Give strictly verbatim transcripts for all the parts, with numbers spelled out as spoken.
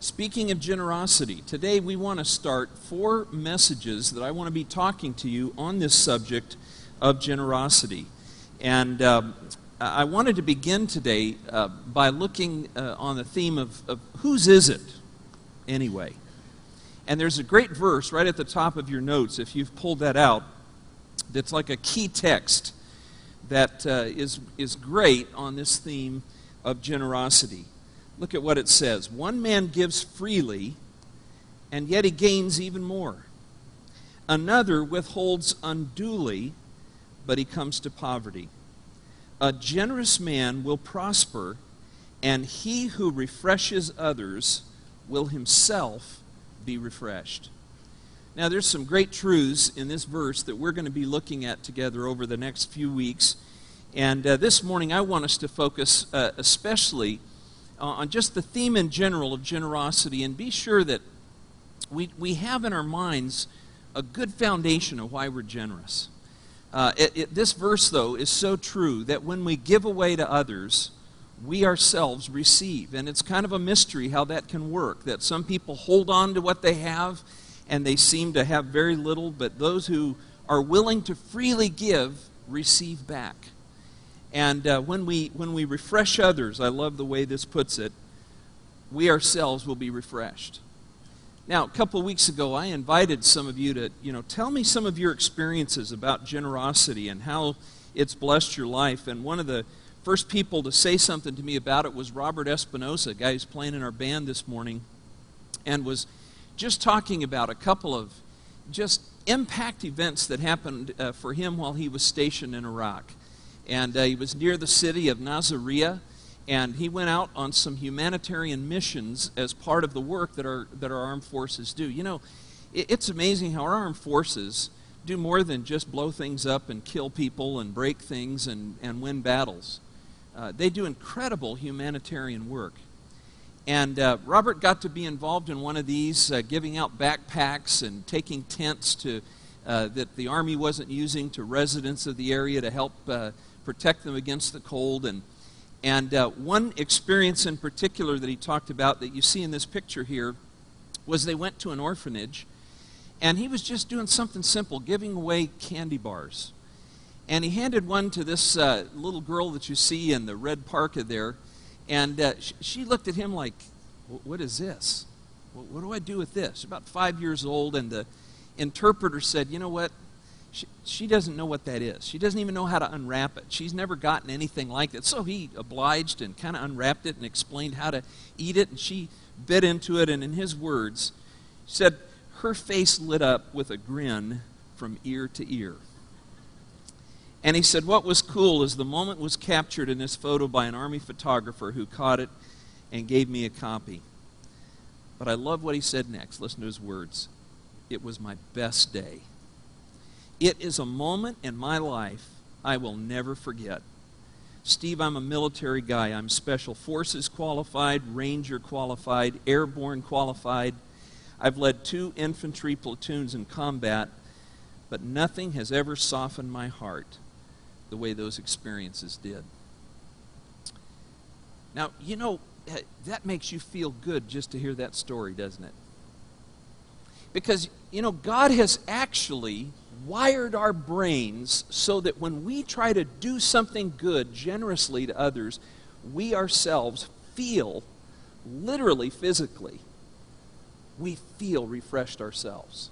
Speaking of generosity, today we want to start four messages that I want to be talking to you on this subject of generosity. And um, I wanted to begin today uh, by looking uh, on the theme of, of whose is it anyway? And there's a great verse right at the top of your notes, if you've pulled that out, that's like a key text that uh, is, is great on this theme of generosity. Look at what it says. One man gives freely, and yet he gains even more. Another withholds unduly, but he comes to poverty. A generous man will prosper, and he who refreshes others will himself be refreshed. Now, there's some great truths in this verse that we're going to be looking at together over the next few weeks. And uh, this morning, I want us to focus uh, especially on just the theme in general of generosity, and be sure that we, we have in our minds a good foundation of why we're generous. Uh, it, it, this verse, though, is so true that when we give away to others, we ourselves receive. And it's kind of a mystery how that can work, that some people hold on to what they have and they seem to have very little, but those who are willing to freely give receive back. And uh, when we when we refresh others, I love the way this puts it, we ourselves will be refreshed. Now, a couple of weeks ago, I invited some of you to, you know, tell me some of your experiences about generosity and how it's blessed your life. And one of the first people to say something to me about it was Robert Espinosa, a guy who's playing in our band this morning, and was just talking about a couple of just impact events that happened uh, for him while he was stationed in Iraq. And uh, he was near the city of Nasiriyah, and he went out on some humanitarian missions as part of the work that our that our armed forces do. You know, it, it's amazing how our armed forces do more than just blow things up and kill people and break things and, and win battles. Uh, they do incredible humanitarian work. And uh, Robert got to be involved in one of these, uh, giving out backpacks and taking tents to uh, that the Army wasn't using to residents of the area to help uh, protect them against the cold. And and uh, one experience in particular that he talked about that you see in this picture here was they went to an orphanage, and he was just doing something simple, giving away candy bars. And he handed one to this uh, little girl that you see in the red parka there, and uh, sh- she looked at him like, what is this? What, what do I do with this? About five years old, and the interpreter said, you know what? She, she doesn't know what that is. She doesn't even know how to unwrap it. She's never gotten anything like that. So he obliged and kind of unwrapped it and explained how to eat it, and she bit into it, and in his words, said her face lit up with a grin from ear to ear. And he said what was cool is the moment was captured in this photo by an Army photographer who caught it and gave me a copy. But I love what he said next. Listen to his words. It was my best day. It is a moment in my life I will never forget. Steve, I'm a military guy. I'm Special Forces qualified, Ranger qualified, Airborne qualified. I've led two infantry platoons in combat, but nothing has ever softened my heart the way those experiences did. Now, you know, that makes you feel good just to hear that story, doesn't it? Because, you know, God has actually wired our brains so that when we try to do something good generously to others, we ourselves feel, literally, physically, we feel refreshed ourselves.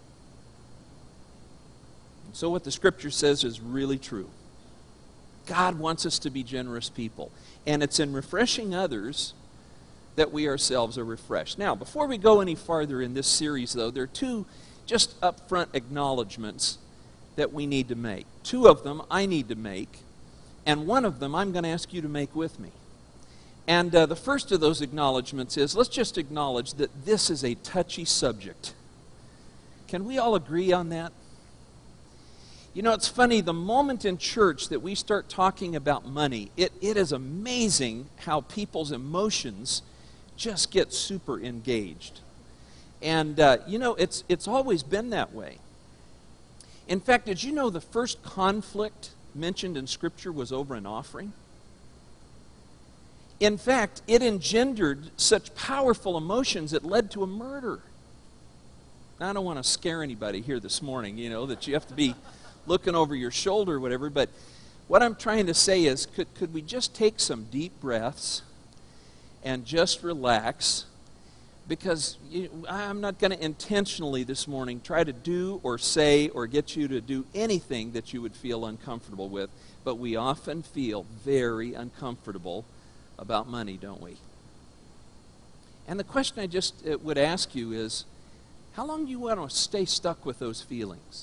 And so what the Scripture says is really true. God wants us to be generous people. And it's in refreshing others that we ourselves are refreshed. Now, before we go any farther in this series, though, there are two just upfront acknowledgments that we need to make. Two of them I need to make, and one of them I'm going to ask you to make with me. And uh, the first of those acknowledgments is, let's just acknowledge that this is a touchy subject. Can we all agree on that? You know, it's funny, the moment in church that we start talking about money, it, it is amazing how people's emotions just get super engaged. And, uh, you know, it's it's always been that way. In fact, did you know the first conflict mentioned in Scripture was over an offering? In fact, it engendered such powerful emotions it led to a murder. Now, I don't want to scare anybody here this morning, you know, that you have to be looking over your shoulder or whatever, but what I'm trying to say is, could, could we just take some deep breaths and just relax? Because you, I'm not going to intentionally this morning try to do or say or get you to do anything that you would feel uncomfortable with, but we often feel very uncomfortable about money, don't we? And the question I just uh, would ask you is, how long do you want to stay stuck with those feelings?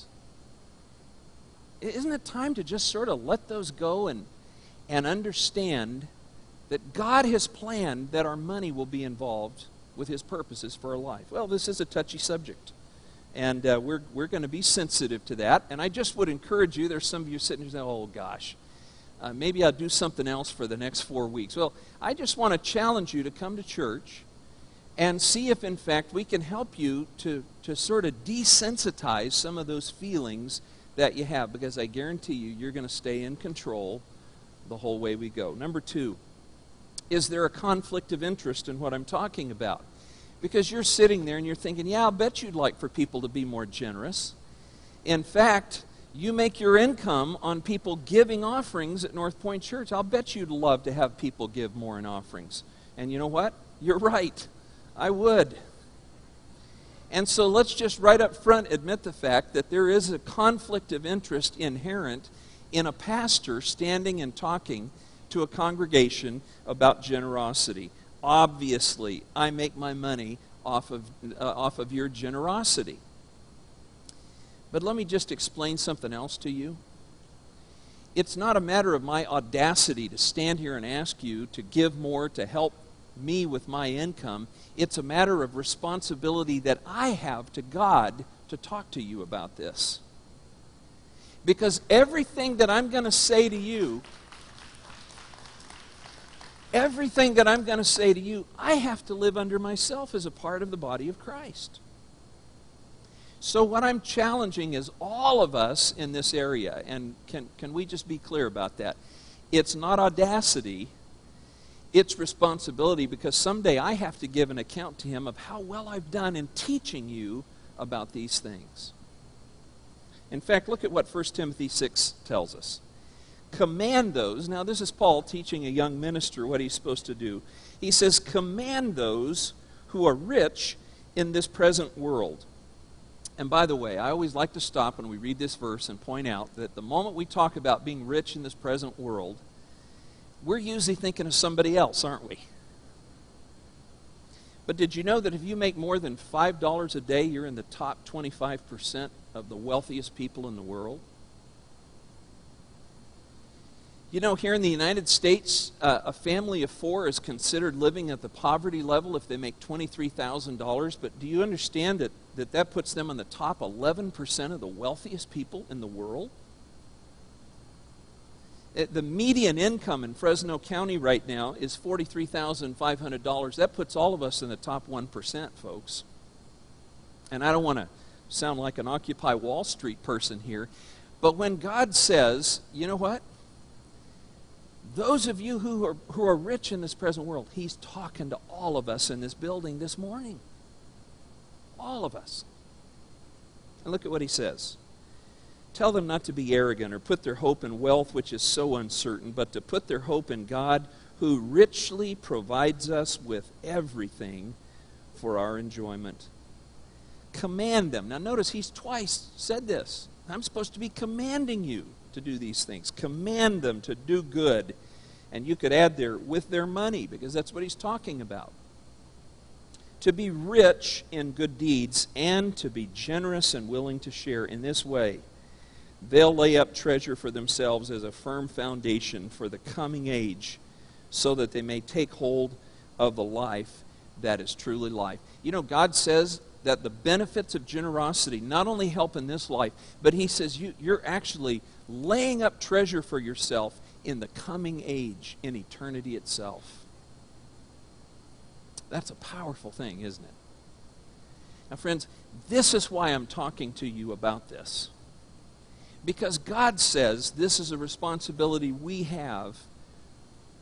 Isn't it time to just sort of let those go and, and understand that God has planned that our money will be involved with His purposes for our life? Well, this is a touchy subject, and uh, we're, we're going to be sensitive to that. And I just would encourage you, there's some of you sitting here saying, oh gosh, uh, maybe I'll do something else for the next four weeks. Well, I just want to challenge you to come to church and see if, in fact, we can help you to, to sort of desensitize some of those feelings that you have, because I guarantee you, you're going to stay in control the whole way we go. Number two, is there a conflict of interest in what I'm talking about? Because you're sitting there and you're thinking, yeah, I'll bet you'd like for people to be more generous. In fact, you make your income on people giving offerings at North Point Church. I'll bet you'd love to have people give more in offerings. And you know what? You're right. I would. And so let's just right up front admit the fact that there is a conflict of interest inherent in a pastor standing and talking to a congregation about generosity. Obviously, I make my money off of, uh, off of your generosity. But let me just explain something else to you. It's not a matter of my audacity to stand here and ask you to give more to help me with my income. It's a matter of responsibility that I have to God to talk to you about this. Because everything that I'm going to say to you, everything that I'm going to say to you, I have to live under myself as a part of the body of Christ. So what I'm challenging is all of us in this area, and can, can we just be clear about that? It's not audacity. It's responsibility, because someday I have to give an account to Him of how well I've done in teaching you about these things. In fact, look at what First Timothy six tells us. Command those, now this is Paul teaching a young minister what he's supposed to do. He says, command those who are rich in this present world. And by the way, I always like to stop when we read this verse and point out that the moment we talk about being rich in this present world, we're usually thinking of somebody else, aren't we? But did you know that if you make more than five dollars a day, you're in the top twenty-five percent of the wealthiest people in the world? You know, here in the United States, uh, a family of four is considered living at the poverty level if they make twenty-three thousand dollars. But do you understand that, that that puts them in the top eleven percent of the wealthiest people in the world? The median income in Fresno County right now is forty-three thousand five hundred dollars. That puts all of us in the top one percent, folks. And I don't want to sound like an Occupy Wall Street person here, but when God says, you know what? Those of you who are, who are rich in this present world, He's talking to all of us in this building this morning. All of us. And look at what He says. Tell them not to be arrogant or put their hope in wealth, which is so uncertain, but to put their hope in God, who richly provides us with everything for our enjoyment. Command them. Now notice He's twice said this. I'm supposed to be commanding you to do these things. Command them to do good. And you could add there, with their money, because that's what He's talking about. To be rich in good deeds and to be generous and willing to share in this way. They'll lay up treasure for themselves as a firm foundation for the coming age, so that they may take hold of the life that is truly life. You know, God says that the benefits of generosity not only help in this life, but He says you, you're actually laying up treasure for yourself in the coming age, in eternity itself. That's a powerful thing, isn't it? Now, friends, this is why I'm talking to you about this. Because God says this is a responsibility we have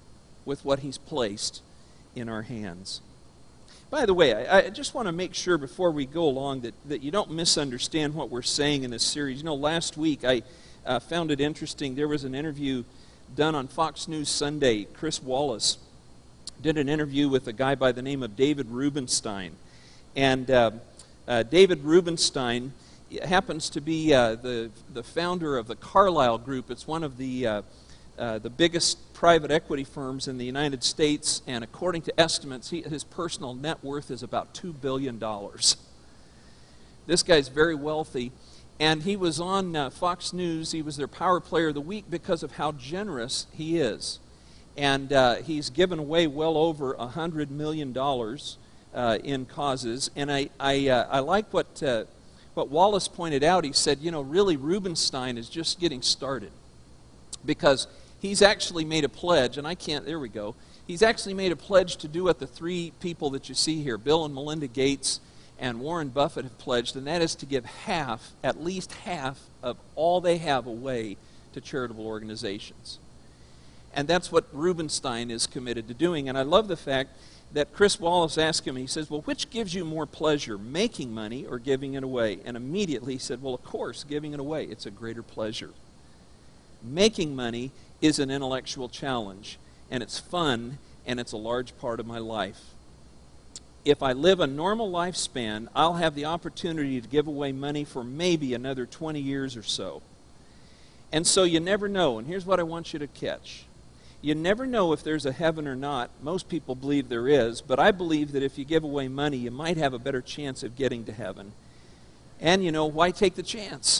with what He's placed in our hands. By the way, I, I just want to make sure before we go along that, that you don't misunderstand what we're saying in this series. You know, last week I uh, found it interesting. There was an interview done on Fox News Sunday. Chris Wallace did an interview with a guy by the name of David Rubenstein. And uh, uh, David Rubenstein happens to be uh, the, the founder of the Carlyle Group. It's one of the, uh, uh, the biggest private equity firms in the United States, and according to estimates, he, his personal net worth is about two billion dollars. This guy's very wealthy, and he was on uh, Fox News. He was their Power Player of the Week because of how generous he is. And uh, he's given away well over one hundred million dollars uh, in causes. And I, I, uh, I like what, uh, what Wallace pointed out. He said, you know, really Rubenstein is just getting started, because he's actually made a pledge, and I can't, there we go. He's actually made a pledge to do what the three people that you see here, Bill and Melinda Gates and Warren Buffett, have pledged, and that is to give half, at least half, of all they have away to charitable organizations. And that's what Rubenstein is committed to doing. And I love the fact that Chris Wallace asked him, he says, well, which gives you more pleasure, making money or giving it away? And immediately he said, well, of course, giving it away. It's a greater pleasure. Making money is an intellectual challenge, and it's fun, and it's a large part of my life. If I live a normal lifespan, I'll have the opportunity to give away money for maybe another twenty years or so. And so you never know, and here's what I want you to catch. You never know if there's a heaven or not. Most people believe there is, but I believe that if you give away money, you might have a better chance of getting to heaven. And, you know, why take the chance?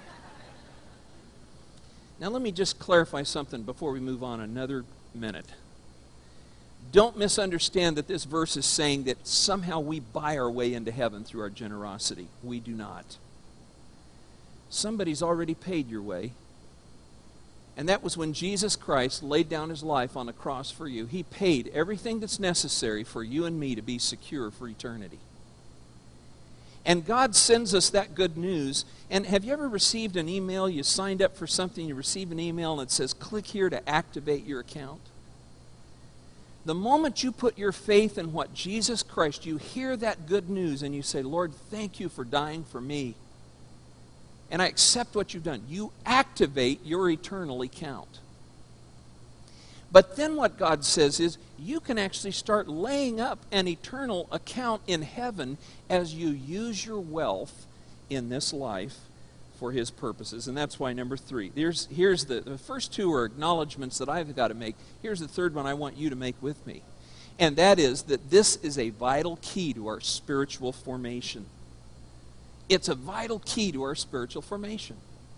Now, let me just clarify something before we move on another minute. Don't misunderstand that this verse is saying that somehow we buy our way into heaven through our generosity. We do not. Somebody's already paid your way. And that was when Jesus Christ laid down His life on the cross for you. He paid everything that's necessary for you and me to be secure for eternity. And God sends us that good news. And have you ever received an email? You signed up for something, you receive an email, and it says, click here to activate your account. The moment you put your faith in what Jesus Christ, you hear that good news and you say, Lord, thank you for dying for me. And I accept what you've done. You activate your eternal account. But then what God says is, you can actually start laying up an eternal account in heaven as you use your wealth in this life for His purposes. And that's why number three. Here's, here's the, the first two are acknowledgments that I've got to make. Here's the third one I want you to make with me. And that is that this is a vital key to our spiritual formation. It's a vital key to our spiritual formation.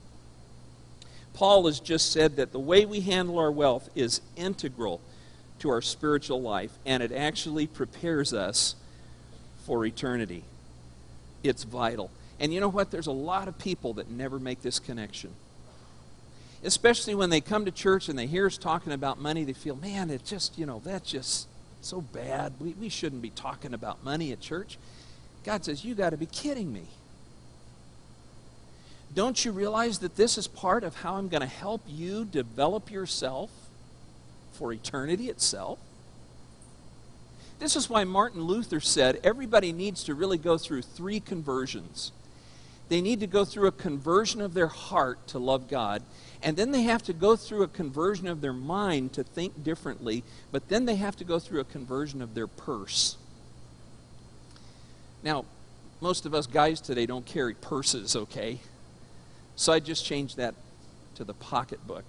Paul has just said that the way we handle our wealth is integral to our spiritual life, and it actually prepares us for eternity. It's vital. And you know what? There's a lot of people that never make this connection. Especially when they come to church and they hear us talking about money, they feel, man, it's just, you know, that's just so bad. We, we shouldn't be talking about money at church. God says, you got to be kidding me. Don't you realize that this is part of how I'm going to help you develop yourself for eternity itself? This is why Martin Luther said everybody needs to really go through three conversions. They need to go through a conversion of their heart to love God, and then they have to go through a conversion of their mind to think differently, but then they have to go through a conversion of their purse. Now, most of us guys today don't carry purses, okay? So I just changed that to the pocketbook.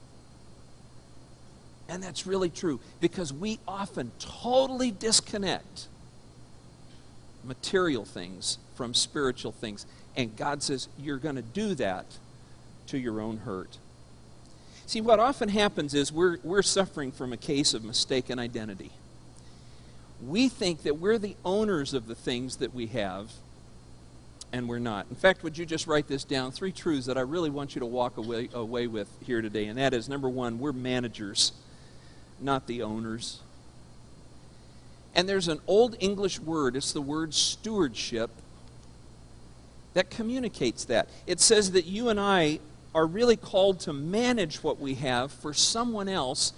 And that's really true, because we often totally disconnect material things from spiritual things. And God says, you're going to do that to your own hurt. See, what often happens is we're, we're suffering from a case of mistaken identity. We think that we're the owners of the things that we have, and we're not. In fact, would you just write this down? Three truths that I really want you to walk away, away with here today. And that is, number one, we're managers, not the owners. And there's an old English word, it's the word stewardship, that communicates that. It says that you and I are really called to manage what we have for someone else,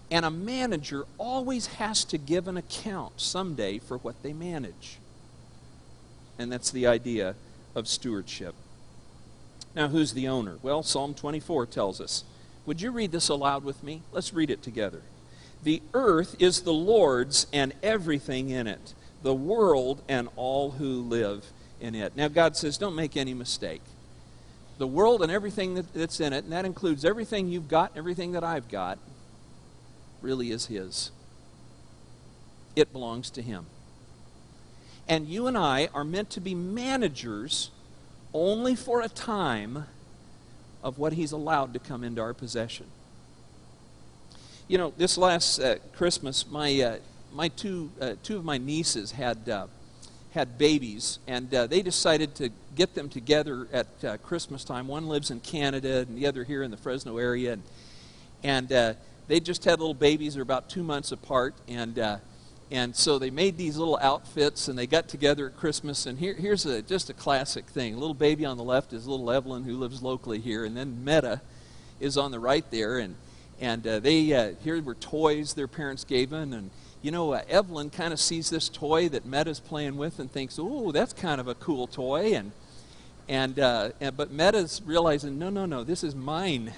And a manager always has to give an account someday for what they manage. And that's the idea of stewardship. Now, who's the owner? Well, Psalm twenty-four tells us. Would you read this aloud with me? Let's read it together. The earth is the Lord's and everything in it, the world and all who live in it. Now, God says, don't make any mistake. The world and everything that, that's in it, and that includes everything you've got and everything that I've got, really is His. It belongs to Him. And you and I are meant to be managers only for a time of what He's allowed to come into our possession. You know, this last uh, Christmas, my uh, my two uh, two of my nieces had uh, had babies, and uh, they decided to get them together at uh, Christmas time. One lives in Canada, and the other here in the Fresno area, and and uh, they just had little babies. They're about two months apart, and uh, and so they made these little outfits, and they got together at Christmas. And here, here's a, just a classic thing. A little baby on the left is little Evelyn, who lives locally here, and then Meta is on the right there, and and uh, they uh, here were toys their parents gave them, and you know uh, Evelyn kind of sees this toy that Meta's playing with and thinks, "Oh, that's kind of a cool toy," and and, uh, and but Meta's realizing, "No, no, no, this is mine."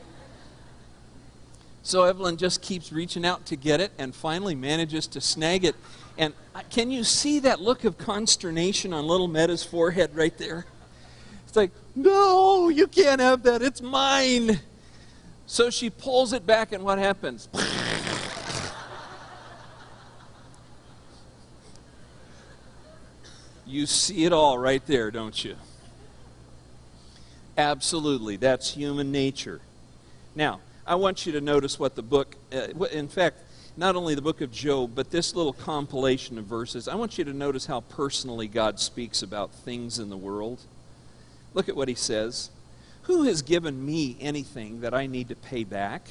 So Evelyn just keeps reaching out to get it and finally manages to snag it. And can you see that look of consternation on little Meta's forehead right there? It's like, no, you can't have that. It's mine. So she pulls it back, and what happens? You see it all right there, don't you? Absolutely. That's human nature. Now, I want you to notice what the book, uh, in fact, not only the book of Job, but this little compilation of verses, I want you to notice how personally God speaks about things in the world. Look at what he says. Who has given me anything that I need to pay back?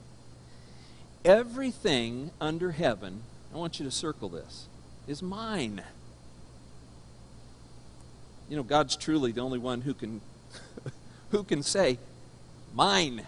Everything under heaven, I want you to circle this, is mine. You know, God's truly the only one who can, who can say, mine.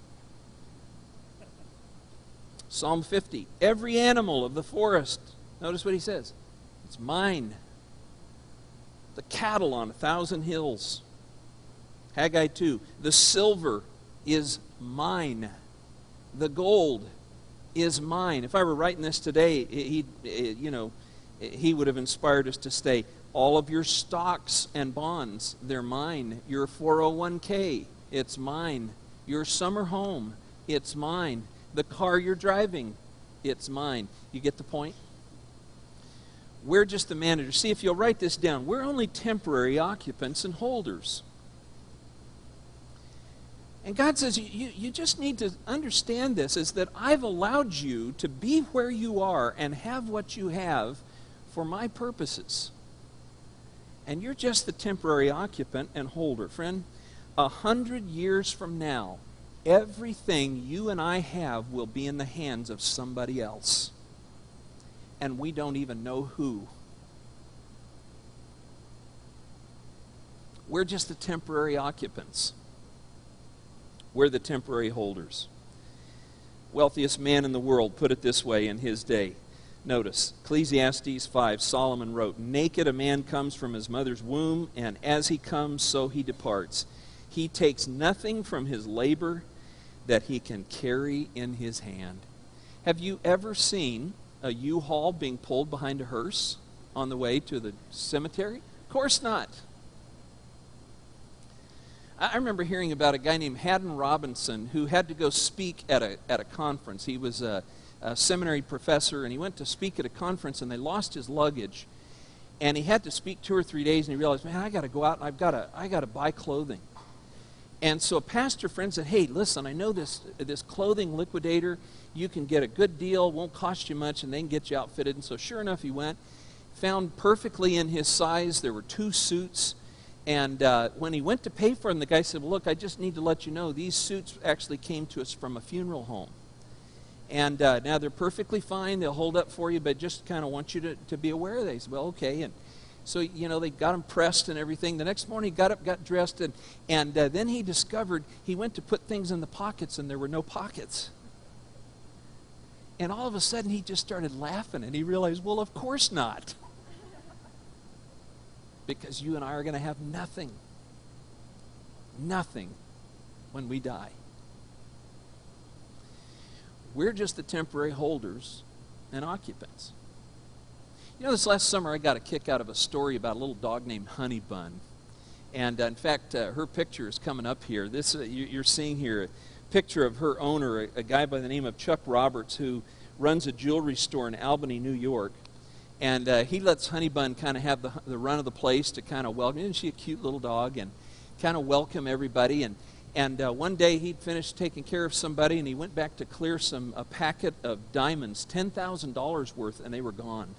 Psalm fifty, every animal of the forest, notice what he says, it's mine. The cattle on a thousand hills. Haggai two, the silver is mine. The gold is mine. If I were writing this today, he, you know, he would have inspired us to say, all of your stocks and bonds, they're mine. Your four oh one k, it's mine. Your summer home, it's mine. The car you're driving, it's mine. You get the point? We're just the manager. See, if you'll write this down, we're only temporary occupants and holders. And God says, you, you, you just need to understand this, is that I've allowed you to be where you are and have what you have for my purposes. And you're just the temporary occupant and holder. Friend, a hundred years from now, everything you and I have will be in the hands of somebody else. And we don't even know who. We're just the temporary occupants. We're the temporary holders. Wealthiest man in the world put it this way in his day. Notice, Ecclesiastes five, Solomon wrote, naked a man comes from his mother's womb, and as he comes, so he departs. He takes nothing from his labor that he can carry in his hand. Have you ever seen a U-Haul being pulled behind a hearse on the way to the cemetery? Of course not. I remember hearing about a guy named Haddon Robinson who had to go speak at a at a conference. He was a, a seminary professor, and he went to speak at a conference, and they lost his luggage. And he had to speak two or three days, and he realized, man, I got to go out, and I've got to I got to buy clothing. And so a pastor friend said, hey, listen, I know this this clothing liquidator. You can get a good deal, won't cost you much, and they can get you outfitted. And so sure enough, he went, found perfectly in his size. There were two suits. And uh, when he went to pay for them, the guy said, well, look, I just need to let you know, these suits actually came to us from a funeral home. And uh, now they're perfectly fine. They'll hold up for you, but just kind of want you to, to be aware of that. He said, well, okay. And so, you know, they got him pressed and everything. The next morning he got up, got dressed, and, and uh, then he discovered he went to put things in the pockets, and there were no pockets. And all of a sudden, he just started laughing, and he realized, well, of course not. Because you and I are going to have nothing. Nothing when we die. We're just the temporary holders and occupants. You know, this last summer, I got a kick out of a story about a little dog named Honey Bun. And uh, in fact, uh, her picture is coming up here. This uh, you, you're seeing here a picture of her owner, a, a guy by the name of Chuck Roberts, who runs a jewelry store in Albany, New York. And uh, he lets Honey Bun kind of have the, the run of the place to kind of welcome. Isn't she a cute little dog? And kind of welcome everybody. And, and uh, one day he'd finished taking care of somebody, and he went back to clear some a packet of diamonds, ten thousand dollars worth, and they were gone.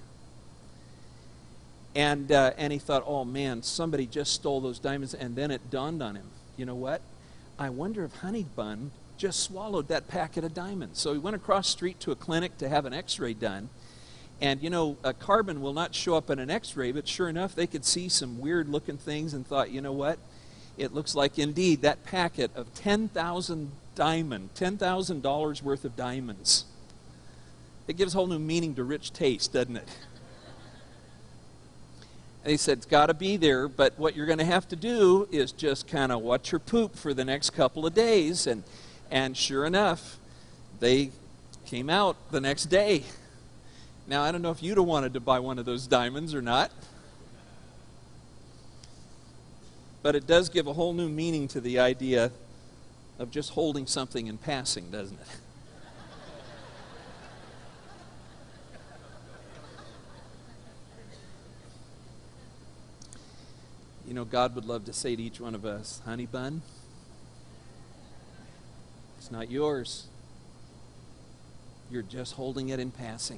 And uh, and he thought, oh man, somebody just stole those diamonds. And then it dawned on him, you know what? I wonder if Honey Bun just swallowed that packet of diamonds. So he went across the street to a clinic to have an x-ray done. And you know, a carbon will not show up in an x-ray, but sure enough, they could see some weird looking things and thought, you know what? It looks like indeed that packet of ten thousand diamond, ten thousand dollars worth of diamonds. It gives a whole new meaning to rich taste, doesn't it? And he said, it's got to be there, but what you're going to have to do is just kind of watch your poop for the next couple of days. And, and sure enough, they came out the next day. Now, I don't know if you'd have wanted to buy one of those diamonds or not. But it does give a whole new meaning to the idea of just holding something and passing, doesn't it? You know, God would love to say to each one of us, Honey Bun, it's not yours. You're just holding it in passing.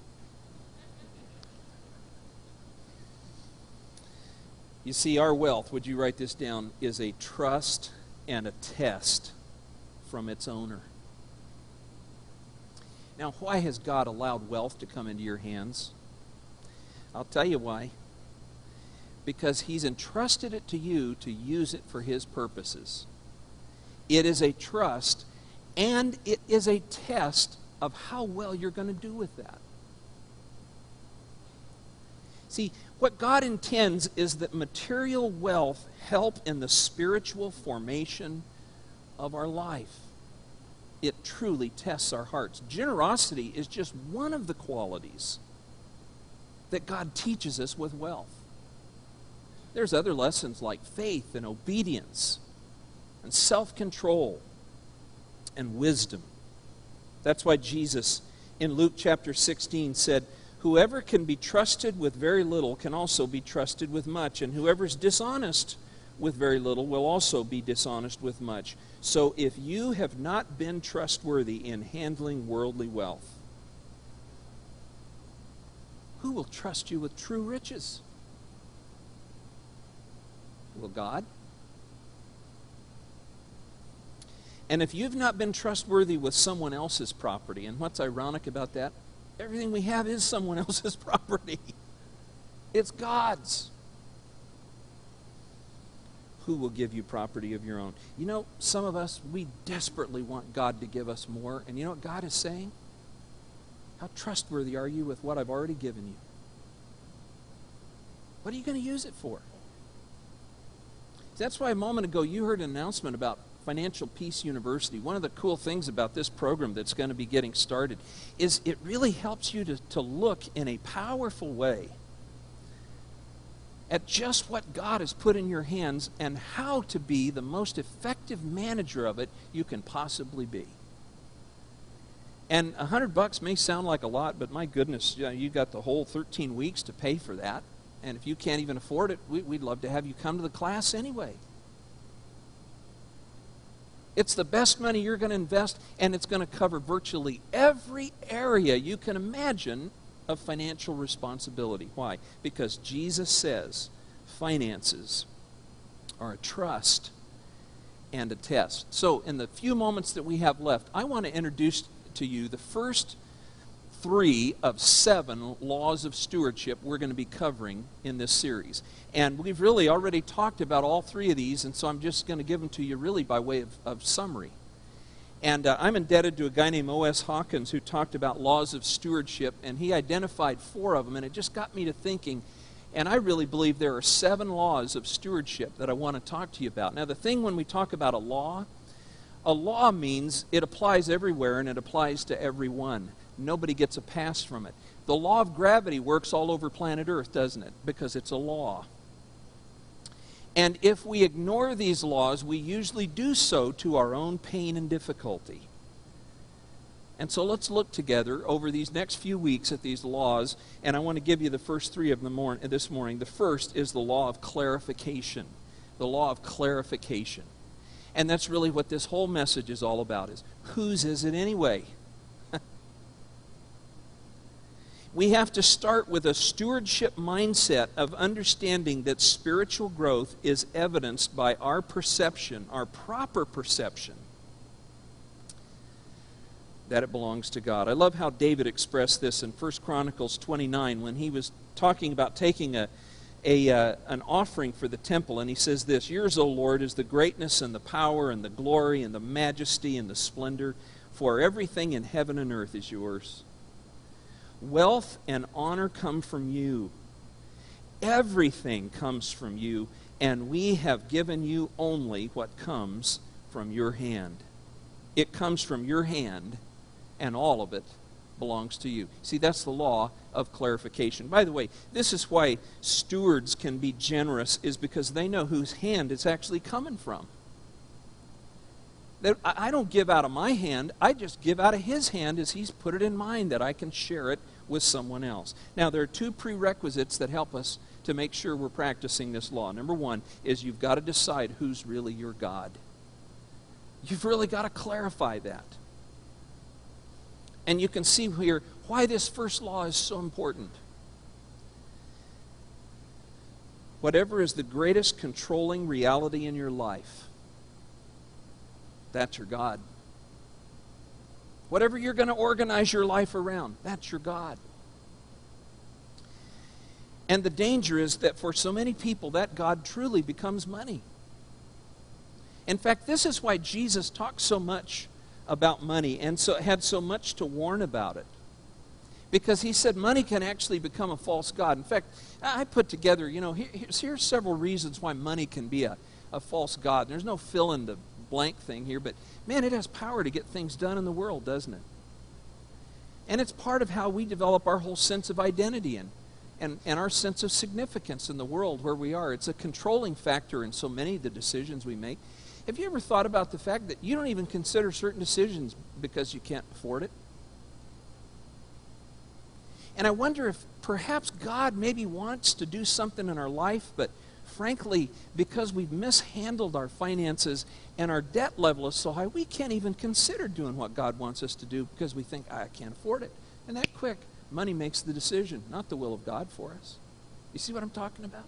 You see, our wealth, would you write this down, is a trust and a test from its owner. Now, why has God allowed wealth to come into your hands? I'll tell you why. Because He's entrusted it to you to use it for His purposes. It is a trust, and it is a test of how well you're going to do with that. See, what God intends is that material wealth help in the spiritual formation of our life. It truly tests our hearts. Generosity is just one of the qualities that God teaches us with wealth. There's other lessons like faith and obedience and self-control and wisdom. That's why Jesus in Luke chapter sixteen said, whoever can be trusted with very little can also be trusted with much, and whoever is dishonest with very little will also be dishonest with much. So if you have not been trustworthy in handling worldly wealth, who will trust you with true riches? Will God? And if you've not been trustworthy with someone else's property, and what's ironic about that? Everything we have is someone else's property. It's God's. Who will give you property of your own? You know, some of us, we desperately want God to give us more. And you know what God is saying? How trustworthy are you with what I've already given you? What are you going to use it for? That's why a moment ago you heard an announcement about Financial Peace University. One of the cool things about this program that's going to be getting started is it really helps you to, to look in a powerful way at just what God has put in your hands and how to be the most effective manager of it you can possibly be. And a hundred bucks may sound like a lot, but my goodness, you know, you got the whole thirteen weeks to pay for that. And if you can't even afford it, we, we'd love to have you come to the class anyway. It's the best money you're going to invest, and it's going to cover virtually every area you can imagine of financial responsibility. Why? Because Jesus says finances are a trust and a test. So in the few moments that we have left, I want to introduce to you the first three of seven laws of stewardship we're going to be covering in this series. And we've really already talked about all three of these, and so I'm just going to give them to you really by way of, of summary. And uh, I'm indebted to a guy named O S Hawkins who talked about laws of stewardship, and he identified four of them, and it just got me to thinking. And I really believe there are seven laws of stewardship that I want to talk to you about. Now, the thing when we talk about a law, a law means it applies everywhere and it applies to everyone. Nobody gets a pass from it. The law of gravity works all over planet Earth, doesn't it? Because it's a law. And if we ignore these laws, we usually do so to our own pain and difficulty. And so let's look together over these next few weeks at these laws, and I want to give you the first three of them mor- this morning. The first is the law of clarification. The law of clarification. And that's really what this whole message is all about, is whose is it anyway? We have to start with a stewardship mindset of understanding that spiritual growth is evidenced by our perception, our proper perception, that it belongs to God. I love how David expressed this in First Chronicles twenty-nine when he was talking about taking a, a uh, an offering for the temple, and he says this, "Yours, O Lord, is the greatness and the power and the glory and the majesty and the splendor, for everything in heaven and earth is yours. Wealth and honor come from you. Everything comes from you, and we have given you only what comes from your hand." It comes from your hand, and all of it belongs to you. See, that's the law of clarification. By the way, this is why stewards can be generous, is because they know whose hand it's actually coming from. I don't give out of my hand, I just give out of his hand as he's put it in mine that I can share it with someone else. Now, there are two prerequisites that help us to make sure we're practicing this law. Number one is you've got to decide who's really your God. You've really got to clarify that. And you can see here why this first law is so important. Whatever is the greatest controlling reality in your life, that's your God. Whatever you're going to organize your life around, that's your God. And the danger is that for so many people, that God truly becomes money. In fact, this is why Jesus talked so much about money and so had so much to warn about it. Because he said money can actually become a false god. In fact, I put together, you know, here, here's, here's several reasons why money can be a, a false god. There's no fill in the blank thing here, but man, it has power to get things done in the world, doesn't it? And it's part of how we develop our whole sense of identity and, and, and our sense of significance in the world where we are. It's a controlling factor in so many of the decisions we make. Have you ever thought about the fact that you don't even consider certain decisions because you can't afford it? And I wonder if perhaps God maybe wants to do something in our life, but frankly, because we've mishandled our finances and our debt level is so high, we can't even consider doing what God wants us to do because we think, I can't afford it. And that quick, money makes the decision, not the will of God for us. You see what I'm talking about?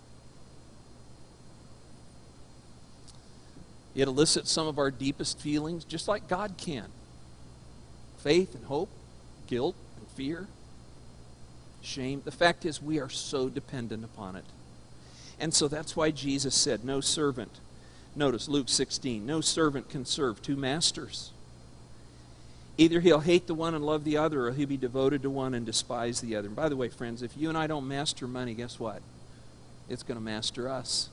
It elicits some of our deepest feelings, just like God can. Faith and hope, guilt and fear, shame. The fact is, we are so dependent upon it. And so that's why Jesus said, no servant, notice Luke sixteen, no servant can serve two masters. Either he'll hate the one and love the other, or he'll be devoted to one and despise the other. And by the way, friends, if you and I don't master money, guess what? It's going to master us.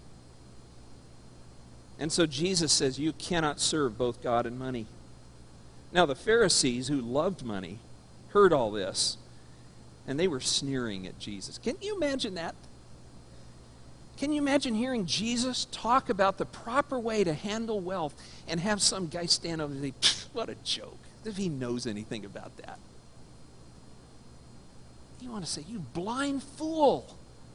And so Jesus says you cannot serve both God and money. Now the Pharisees, who loved money, heard all this, and they were sneering at Jesus. Can you imagine that? Can you imagine hearing Jesus talk about the proper way to handle wealth and have some guy stand over and say, what a joke, if he knows anything about that? You want to say, you blind fool.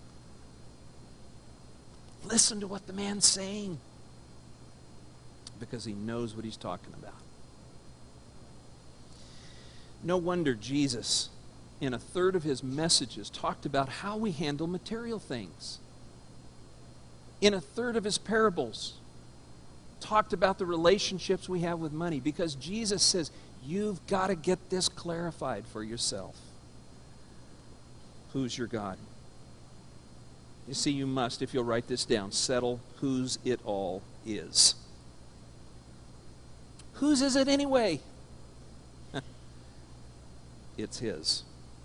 Listen to what the man's saying, because he knows what he's talking about. No wonder Jesus, in a third of his messages, talked about how we handle material things. In a third of his parables, talked about the relationships we have with money, because Jesus says, you've got to get this clarified for yourself. Who's your God? You see, you must, if you'll write this down, settle whose it all is. Whose is it anyway? It's his.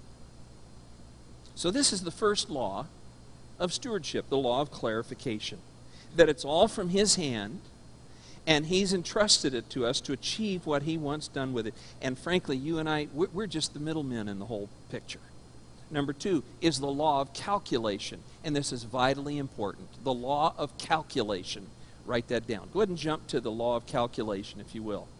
So this is the first law of stewardship, the law of clarification. That it's all from his hand, and he's entrusted it to us to achieve what he wants done with it. And frankly, you and I, we're just the middlemen in the whole picture. Number two is the law of calculation. And this is vitally important. The law of calculation. Write that down. Go ahead and jump to the law of calculation, if you will.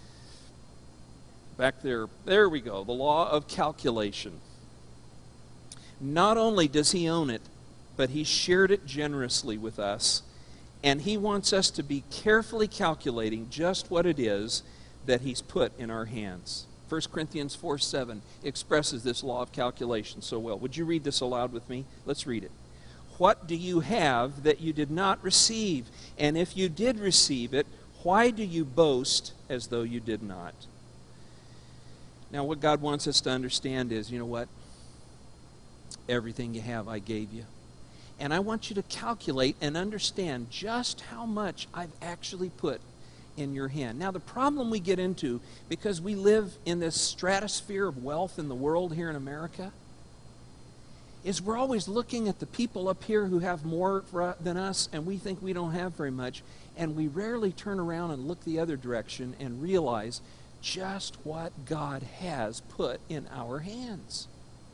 Back there. There we go. The law of calculation. Not only does he own it, but he shared it generously with us. And he wants us to be carefully calculating just what it is that he's put in our hands. First Corinthians four seven expresses this law of calculation so well. Would you read this aloud with me? Let's read it. What do you have that you did not receive? And if you did receive it, why do you boast as though you did not? Now, what God wants us to understand is, you know what? Everything you have, I gave you. And I want you to calculate and understand just how much I've actually put in your hand. Now, the problem we get into, because we live in this stratosphere of wealth in the world here in America, is we're always looking at the people up here who have more than us, and we think we don't have very much, and we rarely turn around and look the other direction and realize just what God has put in our hands.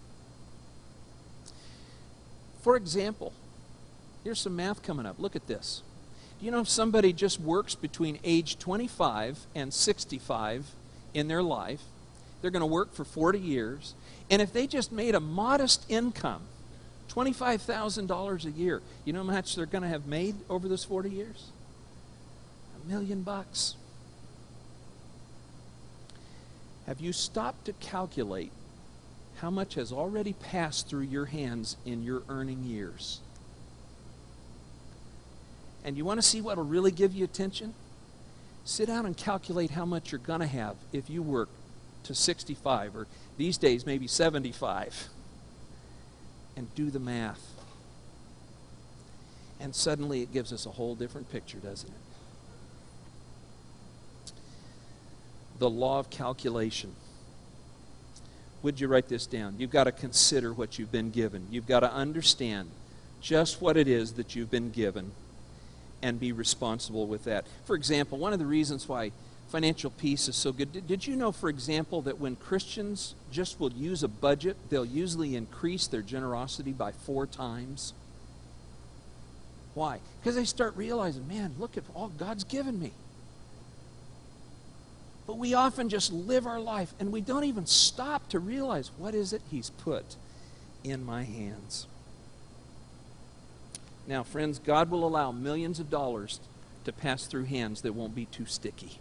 For example, here's some math coming up. Look at this. Do you know if somebody just works between age twenty-five and sixty-five in their life, they're going to work for forty years, and if they just made a modest income, twenty-five thousand dollars a year, you know how much they're going to have made over those forty years? A million bucks. Have you stopped to calculate how much has already passed through your hands in your earning years? And you want to see what will really give you attention? Sit down and calculate how much you're going to have if you work to sixty-five, or these days maybe seventy-five, and do the math. And suddenly it gives us a whole different picture, doesn't it? The law of calculation. Would you write this down? You've got to consider what you've been given. You've got to understand just what it is that you've been given and be responsible with that. For example, one of the reasons why financial peace is so good, did, did you know, for example, that when Christians just will use a budget, they'll usually increase their generosity by four times? Why? Because they start realizing, man, look at all God's given me. But we often just live our life and we don't even stop to realize what is it he's put in my hands. Now, friends, God will allow millions of dollars to pass through hands that won't be too sticky.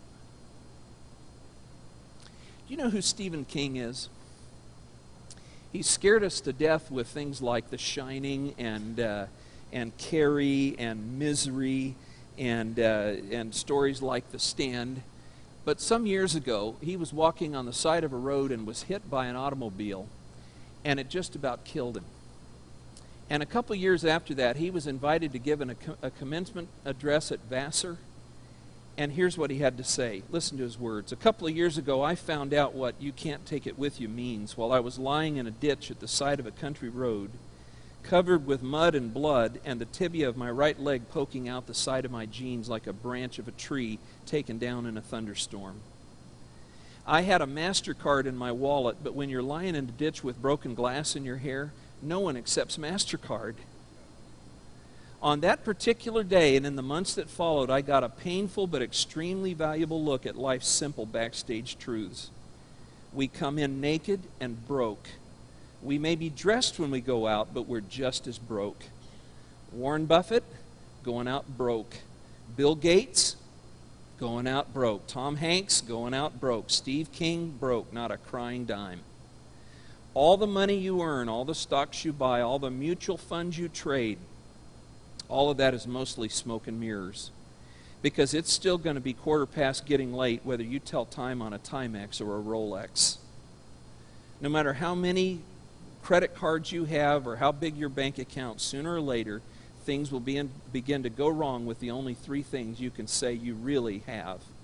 Do you know who Stephen King is? He scared us to death with things like The Shining and uh, and Carrie and Misery and uh, and stories like The Stand. But some years ago, he was walking on the side of a road and was hit by an automobile, and it just about killed him. And a couple years after that, he was invited to give an, a commencement address at Vassar. And here's what he had to say. Listen to his words. A couple of years ago, I found out what "you can't take it with you" means while I was lying in a ditch at the side of a country road, covered with mud and blood, and the tibia of my right leg poking out the side of my jeans like a branch of a tree taken down in a thunderstorm. I had a MasterCard in my wallet, but when you're lying in a ditch with broken glass in your hair, no one accepts MasterCard. On that particular day and in the months that followed, I got a painful but extremely valuable look at life's simple backstage truths. We come in naked and broke. We may be dressed when we go out, but we're just as broke. Warren Buffett, going out broke. Bill Gates, going out broke. Tom Hanks, going out broke. Steve King, broke, not a crying dime. All the money you earn, all the stocks you buy, all the mutual funds you trade, all of that is mostly smoke and mirrors. Because it's still going to be quarter past getting late whether you tell time on a Timex or a Rolex. No matter how many credit cards you have or how big your bank account, sooner or later, things will be in, begin to go wrong with the only three things you can say you really have.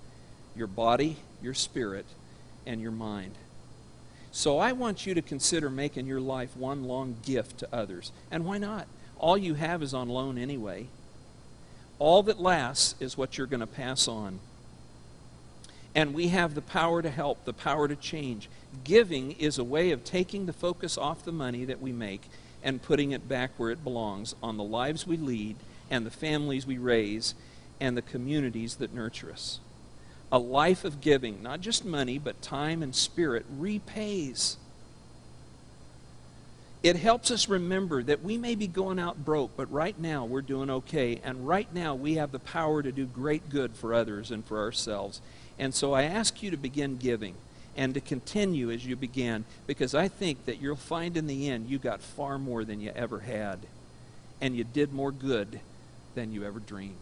your body, your spirit, and your mind. So I want you to consider making your life one long gift to others. And why not? All you have is on loan anyway. All that lasts is what you're going to pass on. And we have the power to help, the power to change. Giving is a way of taking the focus off the money that we make and putting it back where it belongs, on the lives we lead and the families we raise and the communities that nurture us. A life of giving, not just money, but time and spirit, repays. It helps us remember that we may be going out broke, but right now we're doing okay. And right now we have the power to do great good for others and for ourselves. And so I ask you to begin giving and to continue as you began, because I think that you'll find in the end you got far more than you ever had. And you did more good than you ever dreamed.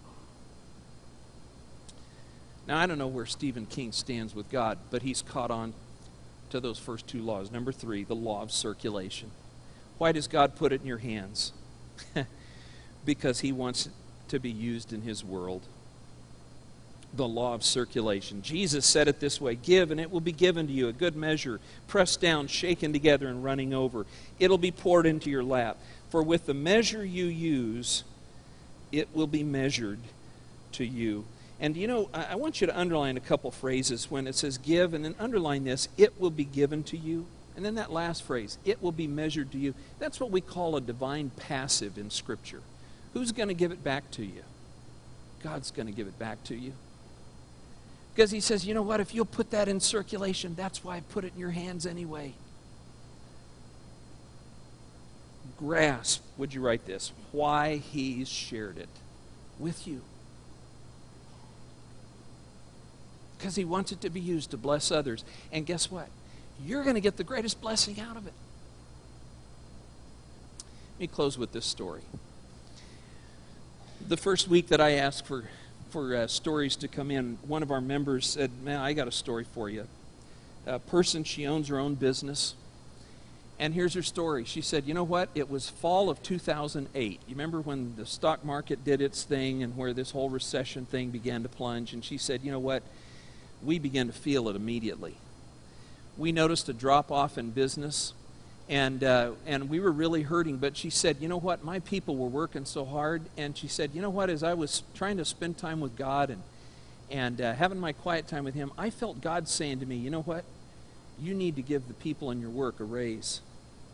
Now, I don't know where Stephen King stands with God, but he's caught on to those first two laws. Number three, the law of circulation. Why does God put it in your hands? Because he wants it to be used in his world. The law of circulation. Jesus said it this way: give and it will be given to you, a good measure, pressed down, shaken together, and running over. It'll be poured into your lap. For with the measure you use, it will be measured to you. And you know, I want you to underline a couple phrases when it says give, and then underline this: it will be given to you. And then that last phrase, it will be measured to you. That's what we call a divine passive in Scripture. Who's going to give it back to you? God's going to give it back to you. Because he says, you know what, if you'll put that in circulation, that's why I put it in your hands anyway. Grasp, would you write this, why he's shared it with you. Because he wants it to be used to bless others. And guess what? You're going to get the greatest blessing out of it. Let me close with this story. The first week that I asked for, for uh, stories to come in, one of our members said, man, I got a story for you. A person, she owns her own business. And here's her story. She said, you know what? It was fall of two thousand eight. You remember when the stock market did its thing and where this whole recession thing began to plunge? And she said, you know what? We began to feel it immediately. We noticed a drop-off in business, and uh, and we were really hurting. But she said, you know what? My people were working so hard. And she said, you know what? As I was trying to spend time with God and, and uh, having my quiet time with him, I felt God saying to me, you know what? You need to give the people in your work a raise.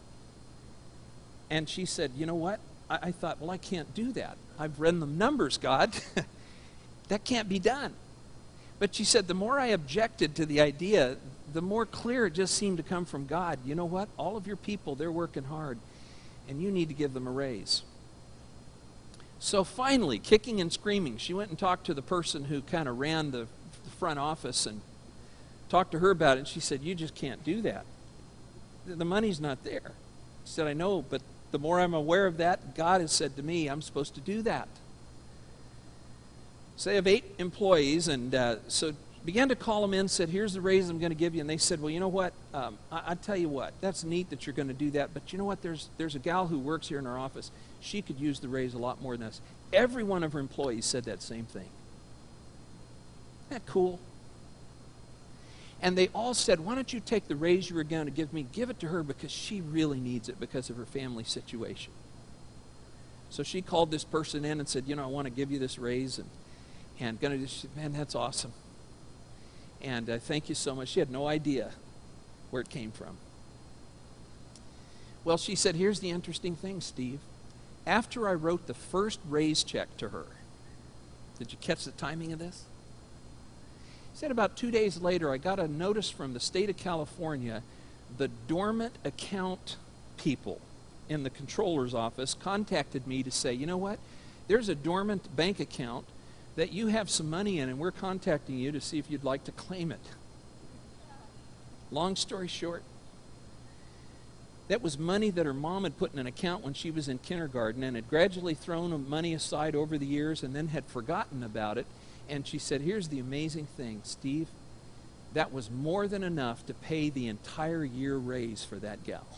And she said, you know what? I, I thought, well, I can't do that. I've read the numbers, God. That can't be done. But she said, the more I objected to the idea, the more clear it just seemed to come from God. You know what? All of your people, they're working hard, and you need to give them a raise. So finally, kicking and screaming, she went and talked to the person who kind of ran the, the front office and talked to her about it. And she said, you just can't do that. The money's not there. She said, I know, but the more I'm aware of that, God has said to me, I'm supposed to do that. So they have eight employees, and uh, so began to call them in, said, here's the raise I'm going to give you. And they said, well, you know what, um, I, I tell you what, that's neat that you're going to do that, but you know what, there's, there's a gal who works here in our office. She could use the raise a lot more than us. Every one of her employees said that same thing. Isn't that cool? And they all said, why don't you take the raise you were going to give me, give it to her because she really needs it because of her family situation. So she called this person in and said, you know, I want to give you this raise, and And gonna just, man, that's awesome. And uh, thank you so much. She had no idea where it came from. Well, she said, here's the interesting thing, Steve. After I wrote the first raise check to her, did you catch the timing of this? She said about two days later, I got a notice from the state of California. The dormant account people in the controller's office contacted me to say, you know what? There's a dormant bank account that you have some money in, and we're contacting you to see if you'd like to claim it. Long story short, that was money that her mom had put in an account when she was in kindergarten and had gradually thrown money aside over the years and then had forgotten about it. And she said, here's the amazing thing, Steve, that was more than enough to pay the entire year raise for that gal.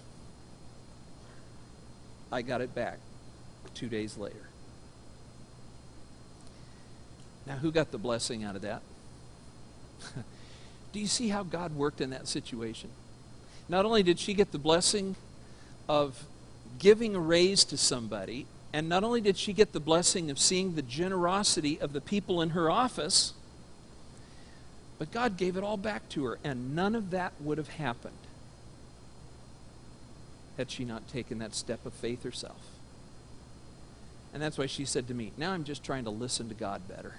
I got it back two days later. Now, who got the blessing out of that? Do you see how God worked in that situation? Not only did she get the blessing of giving a raise to somebody, and not only did she get the blessing of seeing the generosity of the people in her office, but God gave it all back to her, and none of that would have happened had she not taken that step of faith herself. And that's why she said to me, now I'm just trying to listen to God better.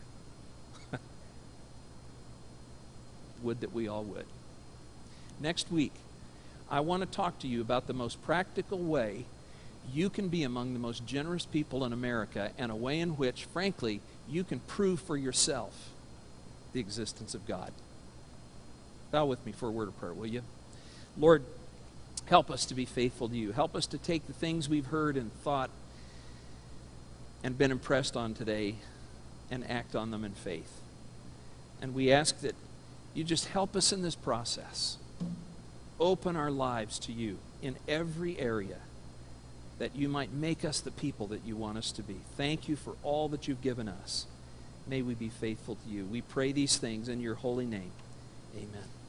Would that we all would. Next week, I want to talk to you about the most practical way you can be among the most generous people in America, and a way in which, frankly, you can prove for yourself the existence of God. Bow with me for a word of prayer, will you? Lord, help us to be faithful to you. Help us to take the things we've heard and thought and been impressed on today and act on them in faith. And we ask that you just help us in this process. Open our lives to you in every area, that you might make us the people that you want us to be. Thank you for all that you've given us. May we be faithful to you. We pray these things in your holy name. Amen.